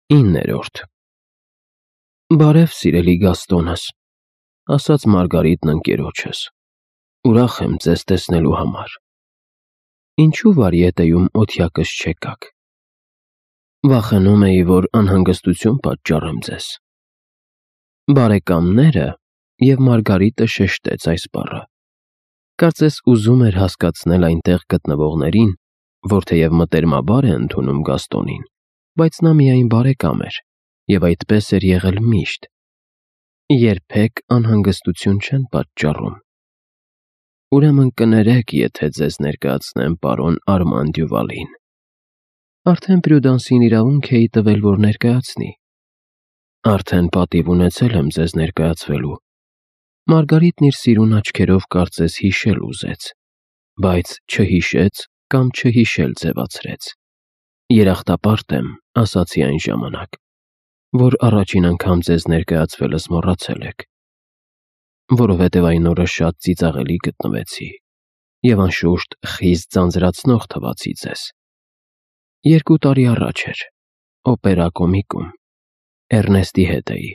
9-րդ Բարև սիրելի Գաստոնս, ասաց Մարգարիտն ընկերոջս, ուրախ եմ ձեզ տեսնելու համար։ Ինչու Վարիետեում օթյակս չեկաք։ Վախենում էի, որ անհանգստություն պատճառեմ ձեզ։ Բարեկամները, և Մարգարիտը շեշտեց այս բառը, կարծես ուզում էր հասկացնել այնտեղ գտնվողներին, որ թեև մտերմաբար է ընդունում Գաստոնին, բայց նա միայն բարեկամ էր, և այդպես էր եղել միշտ, երբեք անհանգստություն չեն պատճառում։ Ուրեմն կներեք, եթե ձեզ ներկայացնեմ պարոն Արման Դյուվալին։ Արդեն Պրյուդանսին իրավունք էի տվել, որ ներկայացնի։ Արդեն պատիվ ունեցել եմ ձեզ ներկայացվելու։ Մարգարիտն իր սիրուն աչքերով կարծես հիշել ուզեց, բայց չհիշեց կամ չհիշել ձևացրեց։ Երախտապարտ եմ, ասացի այն ժամանակ, որ առաջին անգամ ձեզ ներկայացվելս մոռացել եք, որովհետև այն օրը շատ ծիծաղելի գտնվեցի և անշուշտ խիստ ձանձրացնող թվացի ձեզ։ 2 տարի առաջ էր, օպերա կոմիկում, Էռնեստի հետ էի։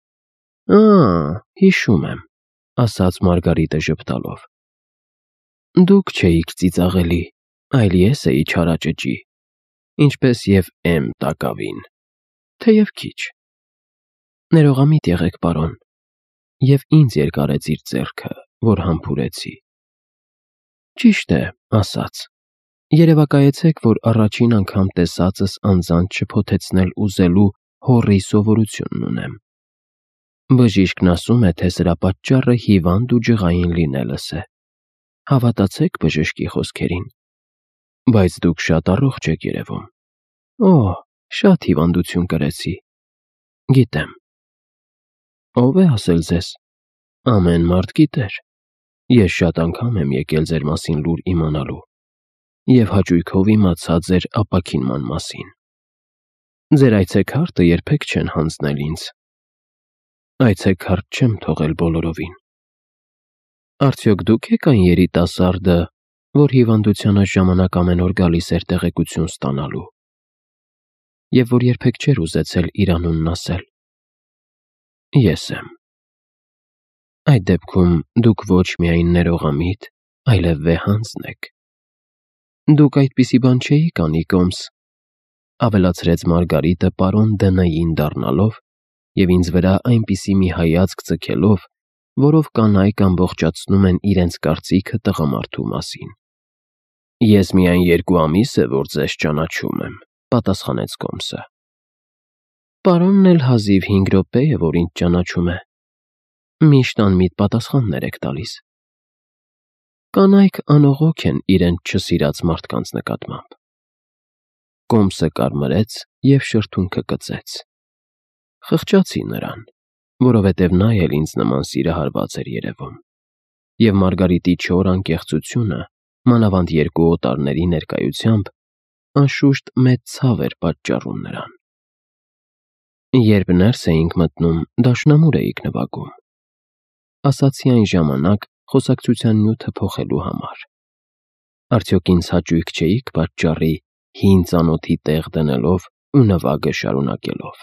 Հիշում եմ, ասաց Մարգարիտը ժպտալով։ Դուք չէիք ծիծաղելի, այլ ես էի չարաճճի, ինչպես և M տակավին, թեև քիչ։ Ներողամիտ եղեք, պարոն, և ինձ երկարեց իր ձեռքը, որ համբուրեցի։ Ճիշտ է, ասաց, երևակայեցեք, որ առաջին անգամ տեսածս անձանց չփոթեցնել ուզելու հոռի սովորությունն ունեմ։ Բժիշկն ասում է, թե սրա պատճառը հիվանդ ու ջղային լինելս է։ Հավատացեք բժշկի խոսքերին։ Բայց դուք շատ առողջ եք երևում։ Շատ հիվանդություն կրեցի։ Գիտեմ։ Ո՞վ է ասել ձեզ։ Ամեն մարդ գիտեր։ Ես շատ անգամ եմ եկել ձեր մասին լուր իմանալու և հաճույքով իմացա ձեր ապաքինման մասին։ Ձեր այցեքարտը երբեք չեն հանձնել ինձ։ Այցեքարտ չեմ թողել բոլորովին։ Արդյոք դուք եք այն երիտասարդը, որ հիվանդությանս ժամանակ ամեն օր գալիս էր տեղեկություն ստանալու, և որ երբեք չէր ուզեցել իր անունն ասել։ Ես եմ։ Այդ դեպքում դուք ոչ միայն ներողամիտ, այլև վեհանձն եք։ Դուք այդպիսի բան չէիք անի, Կոմս, ավելացրեց Մարգարիտը պարոն Դ.Ն.-ին դառնալով և ինձ վրա այնպիսի մի հայացք ձգելով, որով կանայք ամբողջացնում են իրենց կարծիքը տղամարդու մասին։ Ես միայն 2 ամիս է, որ ձեզ ճանաչում եմ, պատասխանեց Կոմսը։ Պարոնն էլ հազիվ 5 րոպե է, որ ինձ ճանաչում է։ Միշտ անմիտ պատասխաններ եք տալիս։ Կանայք անողոք են իրենց չսիրած մարդկանց նկատմամբ։ Կոմսը կարմրեց և շրթունքը կծեց։ Խղճացի նրան, որովհետև նա էլ ինձ նման սիրահարված էր երևում, և Մարգարիտի չոր անկեղծությունը, մանավանդ 2 օտարների ներկայությամբ, անշուշտ մեծ ցավ էր պատճառում նրան։ Երբ ներս էինք մտնում, դաշնամուր էիք նվագում, ասացի այն ժամանակ խոսակցության նյութը փոխելու համար։ Արդյոք ինձ հաճույք չէիք պատճառի հին ծանոթի տեղ դնելով ու նվագը շարունակելով։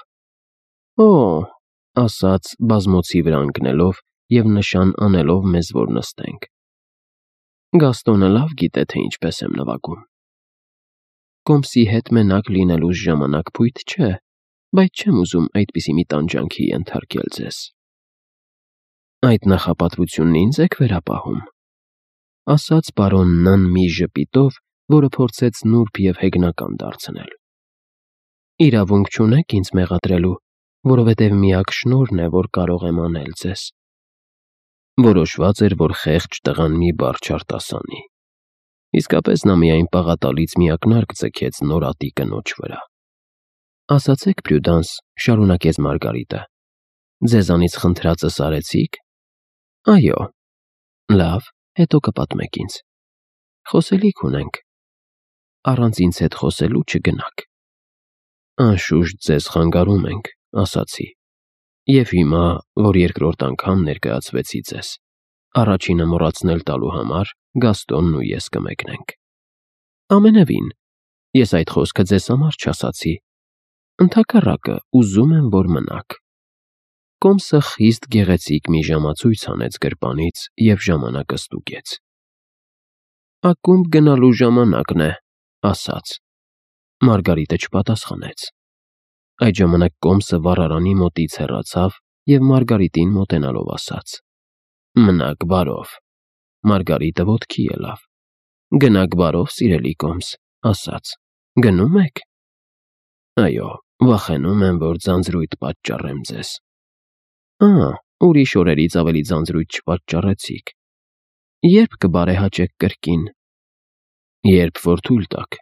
Ասաց բազմոցի վրա ընկնելով և նշան անելով մեզ, որ նստենք։ Գաստոնը լավ գիտե, թե ինչպես եմ նվագում։ Կոմսի հետ մենակ լինելուս ժամանակ փույթ չէ, բայց չեմ ուզում այդպիսի մի տանջանքի ենթարկել ձեզ։ Այդ նախապատվությունն ինձ եք վերապահում, ասաց պարոն Ն.-ն մի ժպիտով, որը փորձեց նուրբ և հեգնական դարձնել։ Իրավունք չունեք ինձ մեղադրելու, որովհետև միակ շնորհն է, որ կարող եմ անել ձեզ։ Որոշված էր, որ խեղճ տղան մի բառ չարտասանի։ Իսկապես նա միայն պաղատալից մի ակնարկ ձգեց նորատի կնոջ վրա։ Ասացեք, Պրյուդանս, շարունակեց Մարգարիտը, ձեզանից խնդրածս արեցի՞ք։ Այո։ Լավ, հետո կպատմեք ինձ։ Խոսելիք ունենք։ Առանց ինձ հետ խոսելու չգնաք։ Անշուշտ ձեզ խանգարում ենք, ասացի, և հիմա, որ 2-րդ անգամ ներկայացվեցի ձեզ, առաջինը մոռացնել տալու համար Գաստոնն ու ես կմեկնենք։ Ամենևին, ես այդ խոսքը ձեզ համար չասացի։ Ընդհակառակը, ուզում եմ, որ մնաք։ Կոմսը խիստ գեղեցիկ մի ժամացույց հանեց գրպանից և ժամանակը ստուգեց։ Ակումբ գնալու ժամանակն է, ասաց։ Մարգարիտը չպատասխանեց։ Այդ ժամանակ Կոմսը վառարանի մոտից հեռացավ և Մարգարիտին մոտենալով ասաց. Մնաք բարով։ Մարգարիտը ոտքի ելավ։ Գնաք բարով, սիրելի Կոմս, ասաց. Գնում եք։ Այո, վախենում եմ, որ ձանձրույթ պատճառեմ ձեզ։ Ուրիշ օրերից ավելի ձանձրույթ չպատճառեցիք։ Երբ կբարեհաճեք կրկին։ Երբ որ թույլ տաք։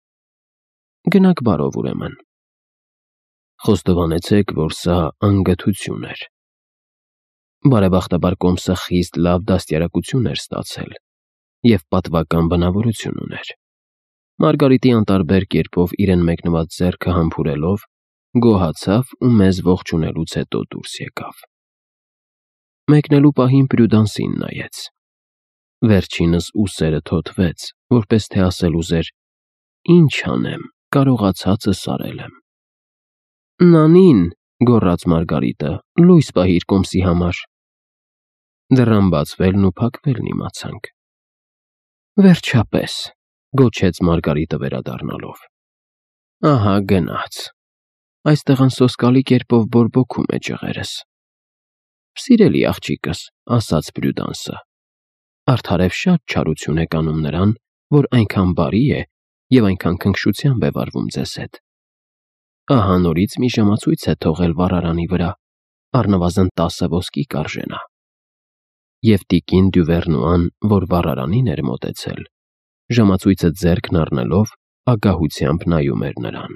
Գնաք բարով ուրեմն։ Խոստովանեցեք, որ սա անգթություն էր։ Բարեբախտաբար Կոմսը խիստ լավ դաստիարակություն էր ստացել և պատվական բնավորություն ուներ։ Մարգարիտի անտարբեր կերպով իրեն մեկնված ձեռքը համբուրելով, գոհացավ ու մեզ ողջունելուց հետո դուրս եկավ։ Մեկնելու պահին Պրյուդանսին նայեց։ Վերջինս ուսերը թոթվեց, որպես թե ասել ուզեր. Ինչ անեմ, կարողացածս արել եմ։ Նանին, գոռաց Մարգարիտը, լույս պահիր Կոմսի համար։ Դռան բացվելն ու փակվելն իմացանք։ Վերջապես, գոչեց Մարգարիտը վերադառնալով։ Ահա գնաց։ Այստեղ անսոսկալի կերպով բորբոքում է ջղերս։ Սիրելի աղջիկս, ասաց Պրյուդանսը, արդարև շատ չարություն եք անում նրան, որ այնքան բարի է և այնքան քնքշությամբ է վարվում ձեզ հետ։ Ահա նորից մի ժամացույց է թողել վառարանի վրա, առնվազն 10 ոսկի կարժենա։ Եվ տիկին Դյուվերնուան, որ վառարանին էր մոտեցել, ժամացույցը ձեռքն առնելով, ագահությամբ նայում էր նրան։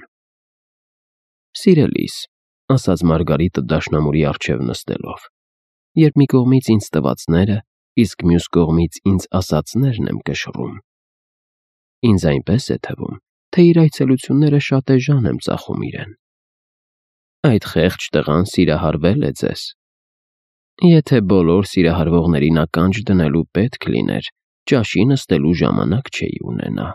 Սիրելիս, ասաց Մարգարիտը դաշնամուրի առջև նստելով, երբ մի կողմից ինձ տվածները, իսկ մյուս կողմից ինձ ասածներն եմ կշռում։ Ինձ այնպես է թվում, թե իր այցելությունները շատ էժան եմ ծախում իրեն։ Այդ խեղճ տղան սիրահարվել է ձեզ։ Եթե բոլոր սիրահարվողներին ականջ դնելու պետք լիներ, ճաշի նստելու ժամանակ չէի ունենա։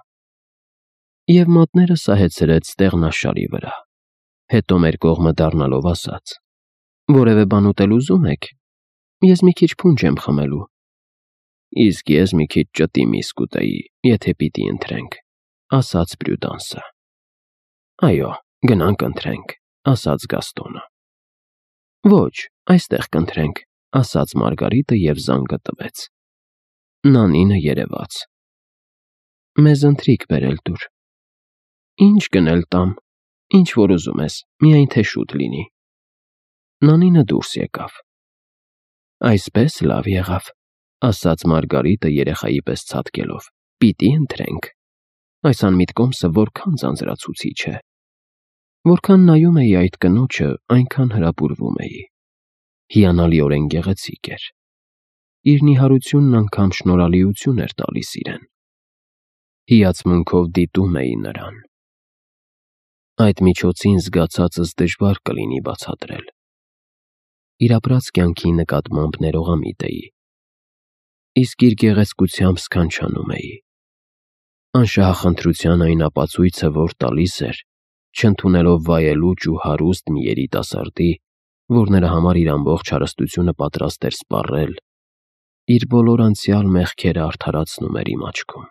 Եվ մատները սահեցրեց ստեղնաշարի վրա։ Հետո մեր կողմը դառնալով ասաց. Որևէ բան ուտել ուզում եք։ Ես մի քիչ փունջ եմ խմելու։ Իսկ ես մի քիչ ճտի միս կուտեի, եթե պիտի ընտրենք, ասաց Պրյուդանսը։ Այո, գնանք ընտրենք, ասաց Գաստոնը։ Ոչ, այստեղ կընտրենք, ասաց Մարգարիտը և զանգը տվեց։ Նանինը երևաց։ Մեզ ընթրիք բերել տուր։ Ինչ գնել տամ, ինչ որ ուզում ես, միայն թե շուտ լինի։ Նանինը դուրս եկավ։ Այսպես լավ եղավ, ասաց Մարգարիտը երեխայի պես ցատկելով, պիտի ընտրենք։ Այս անմիտ Կոմսը որքան ձանձրացուցիչ է։ Որքան նայում էի այդ կնոջը, այնքան հրապուրվում էի։ Հիանալիորեն գեղեցիկ էր։ Իր նիհարությունն անգամ շնորհալիություն էր տալիս իրեն։ Հիացմունքով դիտում էի նրան։ Այդ միջոցին զգացածս դժվար կլինի բացատրել։ Իր ապրած կյանքի նկատմամբ ներողամիտ էի։ Իսկ իր գեղեցկությամբ սքանչանում էի։ Անշահախնդրության այն ապացույցը, որ տալիս էր, չընդունելով վայելուչ ու հարուստ մի երիտասարդի, որ նրա համար իր ամբողջ հարստությունը պատրաստ էր սպառել, իր բոլոր անցյալ մեղքերը արդարացնում էր իմ աչքում։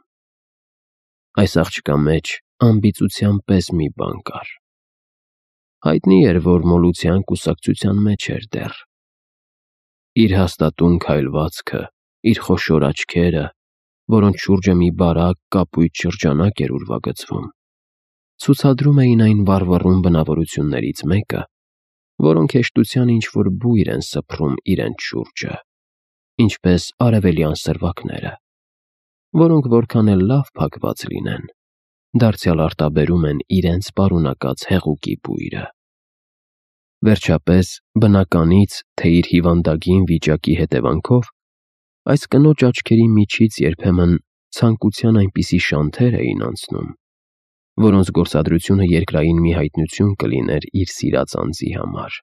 Այս աղջկա մեջ ամբիծության պես մի բան կար։ Հայտնի էր, որ մոլության կուսակցության մեջ էր դեռ։ Իր հաստատուն քայլվածքը, իր խոշոր աչքերը, որոնց շուրջը մի բարակ կապույտ շրջանակ էր ուրվագծվում, ցուցադրում էին այն վառվռուն բնավորություններից մեկը, որոնք հեշտության ինչ-որ բույր են սփռում իրենց շուրջը, ինչպես արևելյան սրվակները, որոնք որքան էլ լավ փակված լինեն, դարձյալ արտաբերում են իրենց պարունակած հեղուկի բույրը։ Վերջապես, բնականից, թե իր հիվանդագին վիճակի հետևանքով, այս կնոջ աչքերի միջից երբեմն ցանկության այնպիսի շանթեր էին անցնում, որոնց գործադրությունը երկրային մի հայտնություն կլիներ իր սիրած անձի համար։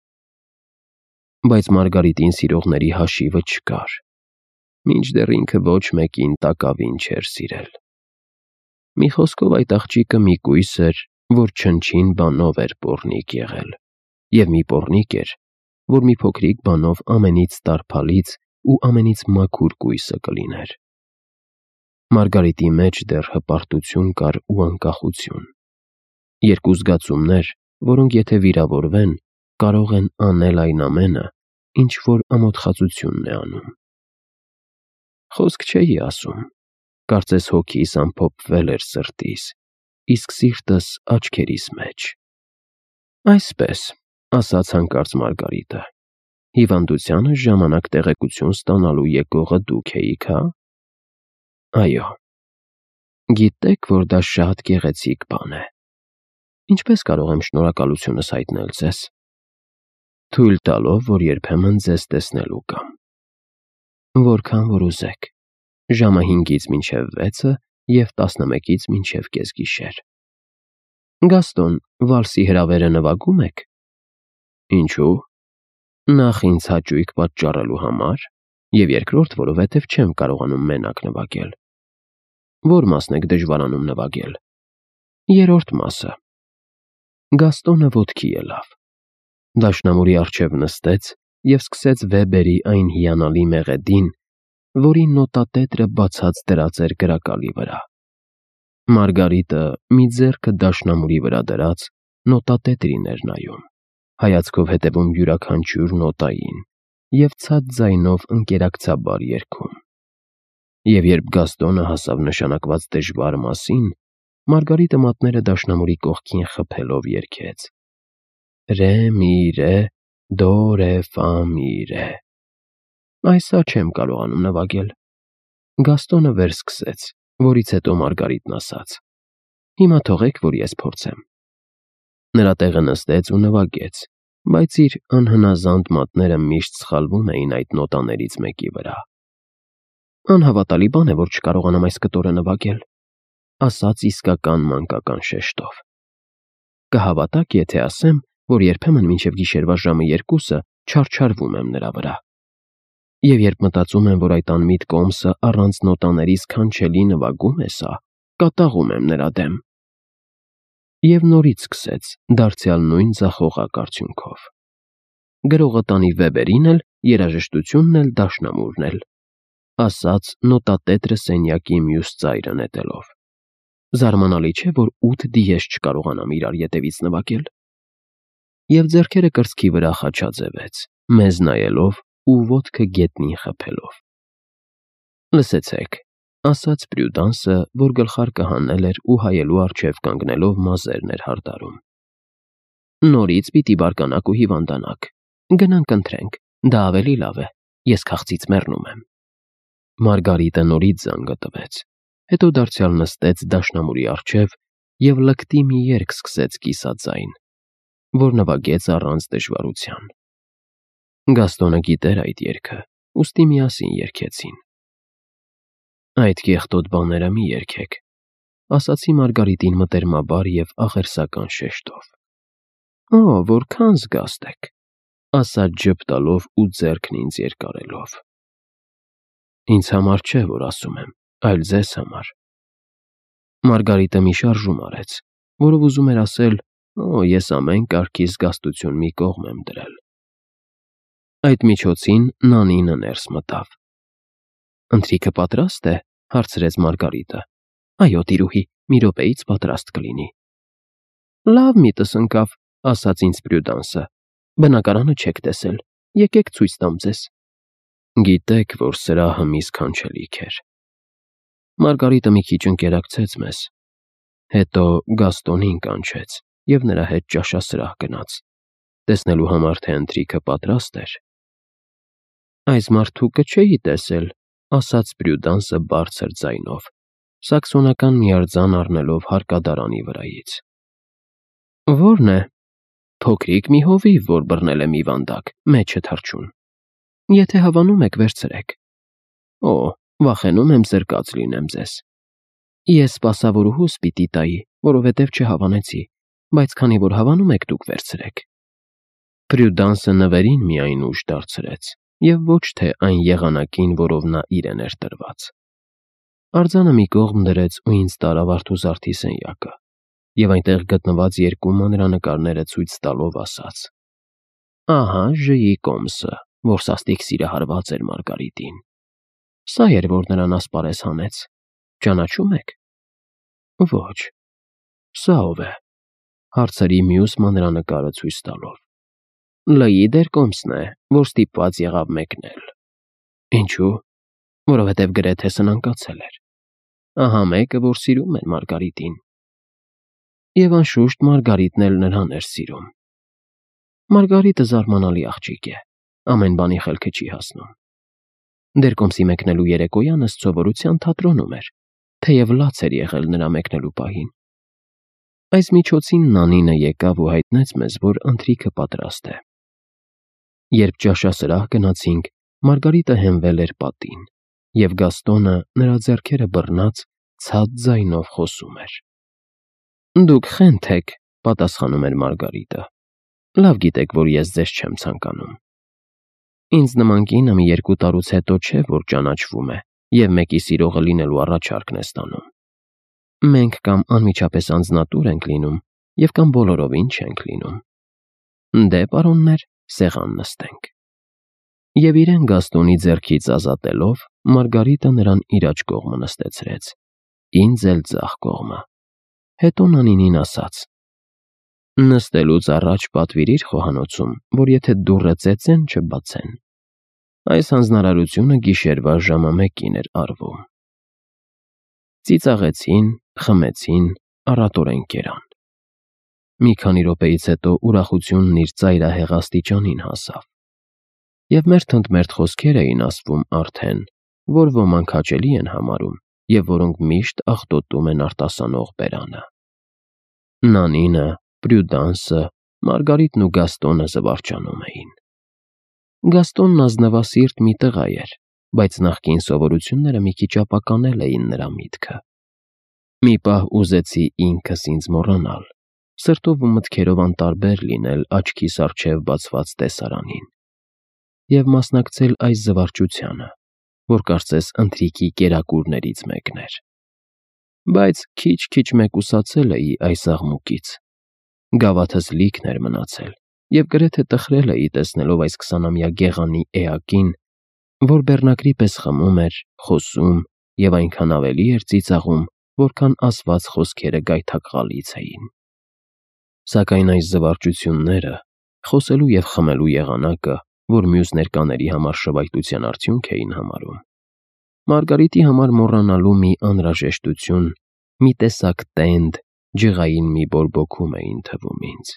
Բայց Մարգարիտին սիրողների հաշիվը չկար, մինչդեռ ինքը ոչ մեկին տակավին չէր սիրել։ Մի խոսքով այդ աղջիկը մի կույս էր, որ չնչին բանով էր պոռնիկ եղել, և մի պոռնիկ էր, որ մի փոքրիկ բանով ամենից տարփալից ու ամենից մաքուր կույսը կլիներ։ Մարգարիտի մեջ դեռ հպարտություն կար ու անկախություն, երկու զգացումներ, որոնք եթե վիրավորվեն, կարող են անել այն ամենը, ինչ որ ամոթխածությունն է անում։ Խոսք չէի ասում, կարծես հոգիս ամփոփվել էր սրտիս, իսկ սիրտս աչքերիս մեջ։ Այսպես, ասաց հանկարծ Մարգարիտը, հիվանդությանը ժամանակ տեղեկություն ստանալու եկողը դուք էիք, հա։ Այո։ Գիտեք, որ դա շատ գեղեցիկ բան է։ Ինչպես կարող եմ շնորհակալությունս հայտնել ձեզ։ Թույլ տալով, որ երբեմն ձեզ տեսնելու կամ։ Որքան որ ուզեք, ժամը 5-ից մինչև 6-ը և 11-ից մինչև կեսգիշեր։ Գաստոն, վալսի հրավերը նվագում եք։ Ինչու։ Նախ ինձ հաճույք պատճառելու համար, և երկրորդ, որովհետև չեմ կարողանում մենակ նվագել։ Որ մասն եք դժվարանում նվագել։ Երրորդ մասը։ Գաստոնը ոտքի ելավ։ Դաշնամուրի առջև նստեց և սկսեց Վեբերի այն հիանալի մեղեդին, որի նոտատետրը բացած դրած էր գրակալի վրա։ Մարգարիտը մի ձեռքը դաշնամուրի վրա դրած նոտատետրին էր նայում, հայացքով հետևում յուրաքանչյուր նոտային և ցած ձայնով ընկերակցաբար երգում։ Եվ երբ Գաստոնը հասավ նշանակված դժվար մասին, Մարգարիտը մատները դաշնամուրի կողքին խփելով երգեց. Ռե մի ռե, դո ռե ֆա մի ռե։ Այսա չեմ կարողանում նվագել։ Գաստոնը վերսկսեց, որից հետո Մարգարիտն ասաց. Հիմա թողեք, որ ես փորձեմ։ Նրա տեղը նստեց ու նվագեց, բայց իր անհնազանդ մատները միշտ սխալվում էին այդ նոտաներից մեկի վրա։ Անհավատալի բան է, որ չկարողանամ այս կտորը նվագել, ասաց իսկական մանկական շեշտով։ Կհավատաք, եթե ասեմ, որ երբեմն մինչև գիշերվա ժամը 2-ը չարչարվում եմ նրա վրա։ Եվ երբ մտածում եմ, որ այդ անմիտ կոմսը առանց նոտաների սքանչելի նվագում է սա, կատաղում եմ նրա դեմ։ Եվ նորից սկսեց, դարձյալ նույն ձախողակ արդյունքով։ Գրողը տանի Վեբերին էլ, երաժշտությունն էլ, դաշնամուրն էլ, ասաց նոտատետրը սենյակի մյուս ծայրը նետելով։ Զարմանալի չէ, որ 8 դիեզ չկարողանամ իրար ետևից նվագել։ Եվ ձեռքերը կրծքի վրա խաչաձևեց, մեզ նայելով ու ոտքը գետնին խփելով։ Լսեցեք, ասաց Պրյուդանսը, որ գլխարկը հանել էր ու հայելու առջև կանգնելով մազերն էր հարդարում։ Նորից պիտի բարկանաք ու հիվանդանաք։ Գնանք ընթրենք, դա ավելի լավ է, ես քաղցից մեռնում եմ։ Մարգարիտը նորից զանգը տվեց, հետո դարձյալ նստեց դաշնամուրի առջև և լկտի մի երգ սկսեց կիսաձայն, որ նվագեց առանց դժվարության։ Գաստոնը գիտեր այդ երգը, ուստի միասին երգեցին։ Այդ կեղտոտ բաները մի երգեք, ասացի Մարգարիտին մտերմաբար և աղերսական շեշտով։ Օ, որքան զգաստ եք, ասաց ժպտալով ու ձեռքն ինձ երկարելով։ Ինձ համար չէ, որ ասում եմ, այլ ձեզ համար։ Մարգարիտը մի շարժում արեց, որով ուզում էր ասել, օ, ես ամեն կարգի զգաստություն մի կողմ եմ դրել։ Այդ միջոցին Նանինը ներս մտավ։ Ընթրիքը պատրաստ է, հարցրեց Մարգարիտը։ Այո, տիրուհի, մի րոպեից պատրաստ կլինի։ Լավ միտս ընկավ, ասաց ինձ Պրյուդանսը։ Բնակարանը չեք տեսել, եկեք ցույց տամ ձեզ։ Գիտեք, որ սրահը մի սքանչելիք էր։ Մարգարիտը մի քիչ ընկերակցեց մեզ, հետո Գաստոնին կանչեց և նրա հետ ճաշասրահ գնաց, տեսնելու համար, թե ընթրիքը պատրաստ էր։ Այս մարդուկը չէի տեսել, ասաց Պրյուդանսը բարձր ձայնով, սաքսոնական մի արձան առնելով հարկադարանի վրայից։ Ո՞րն է։ Փոքրիկ մի հովիվ, որ բռնել է մի վանդակ, մեջը թռչուն։ Եթե հավանում եք, վերցրեք։ Օ, վախենում եմ զրկած լինեմ ձեզ։ Ես սպասավորուհուս պիտի տայի, որովհետև չհավանեցի, բայց քանի որ հավանում եք, դուք վերցրեք։ Պրյուդանսը նվերին միայն ուժ դարձրեց, և ոչ թե այն եղանակին, որով նա իրեն էր տրված։ Արձանը մի կողմ դրեց ու ինձ տարավ արթուզարդի սենյակը, և այնտեղ գտնված երկու մանրանկարները ցույց տալով ասաց. «Ահա Ժ-ի կոմսը, որ սաստիկ սիրահարված էր Մարգարիտին։ Սա էր, որ նրան ասպարեզ հանեց։ Ճանաչում եք»։ «Ոչ»։ «Սա ով է», հարցրի մյուս մանրանկարը ցույց տալով։ «Լ-ի դեր կոմսն է, որ ստիպված եղավ մեկնել»։ «Ինչու»։ «Որովհետև գրեթե սնանկացել էր։ Ահա մեկը, որ սիրում էր Մարգարիտին»։ Եվ անշուշտ Մարգարիտն էլ նրան էր սիրում։ Մարգարիտը զարմանալի աղջիկ է, ամեն բանի խելքը չի հասնում։ Դեր կոմսի մեկնելու երեկոյան ըստ սովորության թատրոնում էր, թեև լաց էր եղել նրա մեկնելու պահին։ Այս միջոցին Նանինը եկավ ու հայտնեց մեզ, որ ընթրիքը պատրաստ է։ Երբ ճաշասրահ գնացինք, Մարգարիտը հենվել էր պատին, և Գաստոնը նրա ձեռքերը բռնած ցած ձայնով խոսում էր։ «Դուք խենթ եք», պատասխանում էր Մարգարիտը։ «Լավ գիտեք, որ ես ձեզ չեմ ցանկանում։ Ինձ նման կինը մի 2 տարուց հետո չէ, որ ճանաչվում է և մեկի սիրողը լինելու առաջարկն է ստանում։ Մենք կամ անմիջապես անձնատուր ենք լինում, և կամ բոլորովին չենք լինում։ Դե, պարոններ, սեղան նստենք»։ Եվ իրեն Գաստոնի ձեռքից ազատելով, Մարգարիտը նրան իր աջ կողմը նստեցրեց, ինձ էլ ձախ կողմը։ Հետո Նանինին ասաց. «Նստելուց առաջ պատվիրիր խոհանոցում, որ եթե դուռը ծեծեն, չբացեն»։ Այս հանձնարարությունը գիշերվա ժամը 1-ին էր արվում։ Ծիծաղեցին, խմեցին, առատորեն կերան։ Մի քանի րոպեից հետո ուրախությունն իր ծայրահեղ աստիճանին հասավ, և մերթընդմերթ խոսքեր էին ասվում արդեն, որ ոմանք հաճելի են համարում, և որոնք միշտ աղտոտում են արտասանող բերանը։ Նանինը, Պրյուդանսը, Մարգարիտն ու Գաստոնը զվարճանում էին։ Գաստոնն ազնվասիրտ մի տղա էր, բայց նախկին սովորությունները մի քիչ ապականել էին նրա միտքը։ Մի պահ ուզեցի ինքս ինձ մոռանալ, սրտով ու մտքերով անտարբեր լինել աչքիս առջև բացված տեսարանին և մասնակցել այս զվարճությանը, որ կարծես ընթրիքի կերակուրներից մեկն էր։ Բայց քիչ-քիչ մեկուսացել էի այս աղմուկից։ Գավաթս լիքն էր մնացել, և գրեթե տխրել էի տեսնելով այս 20-ամյա գեղանի էակին, որ բեռնակրի պես խմում էր, խոսում և այնքան ավելի էր ծիծաղում, որքան ասված խոսքերը գայթակղալից էին։ Սակայն այս զվարճությունները, խոսելու և խմելու եղանակը, որ մյուս ներկաների համար շվայտության արդյունք էին համարում, Մարգարիտի համար մոռանալու մի անհրաժեշտություն, մի տեսակ տենդ, ջղային մի բորբոքում էին թվում ինձ։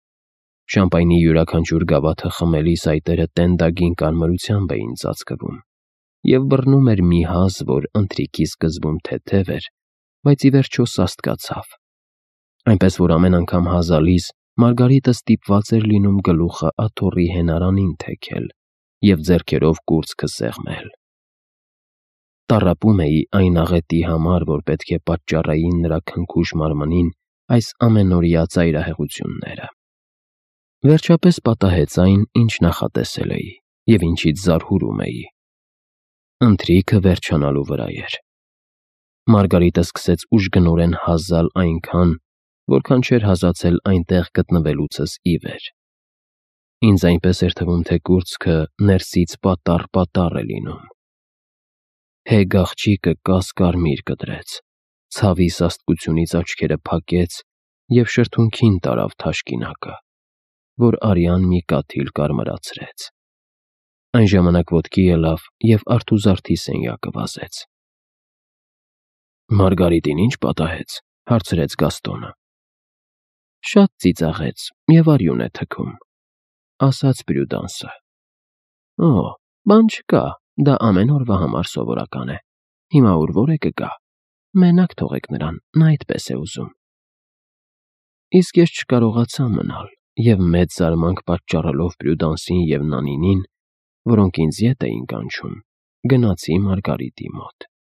Շամպայնի յուրաքանչյուր գավաթը խմելիս այտերը տենդագին կարմրությամբ էին ծածկվում, և բռնում էր մի հազ, որ ընթրիքի սկզբում թեթև էր, բայց ի վերջո սաստկացավ, այնպես որ ամեն անգամ հազալիս Մարգարիտը ստիպված էր լինում գլուխը աթոռի հենարանին թեքել և ձեռքերով կուրծքը սեղմել։ Տառապում էի այն աղետի համար, որ պետք է պատճառեին նրա քնքուշ մարմնին այս ամենօրյա ծայրահեղությունները։ Վերջապես պատահեց այն, ինչ նախատեսել էի և ինչից զարհուրում էի։ Ընթրիքը վերջանալու վրա էր։ Մարգարիտը սկսեց ուժգնորեն հազալ այնքան, որքան չէր հազացել այնտեղ գտնվելուցս ի վեր։ Ինձ այնպես էր թվում, թե կուրծքը ներսից պատառ է լինում։ Հեգ աղջիկը կաս-կարմիր կտրեց, ցավի սաստկությունից աչքերը փակեց և շրթունքին տարավ թաշկինակը, որ արյան մի կաթիլ կարմրացրեց։ Այն ժամանակ ոտքի ելավ և արթուզարդի սենյակը վազեց։ «Մարգարիտին ի՞նչ պատահեց», հարցրեց Գաստոնը։ «Շատ ծիծաղեց և արյուն է թքում», ասաց Պրյուդանսը։ «Օ, բան չկա, դա ամեն օրվա համար սովորական է։ Հիմա ուր որ է կգա։ Մենակ թողեք նրան, նա այդպես է ուզում»։ Իսկ ես չկարողացա մնալ և մեծ զարմանք պատճառելով Պրյուդանսին և Նանինին, որոնք ինձ ետ էին կանչում, գնացի Մարգարիտի մոտ։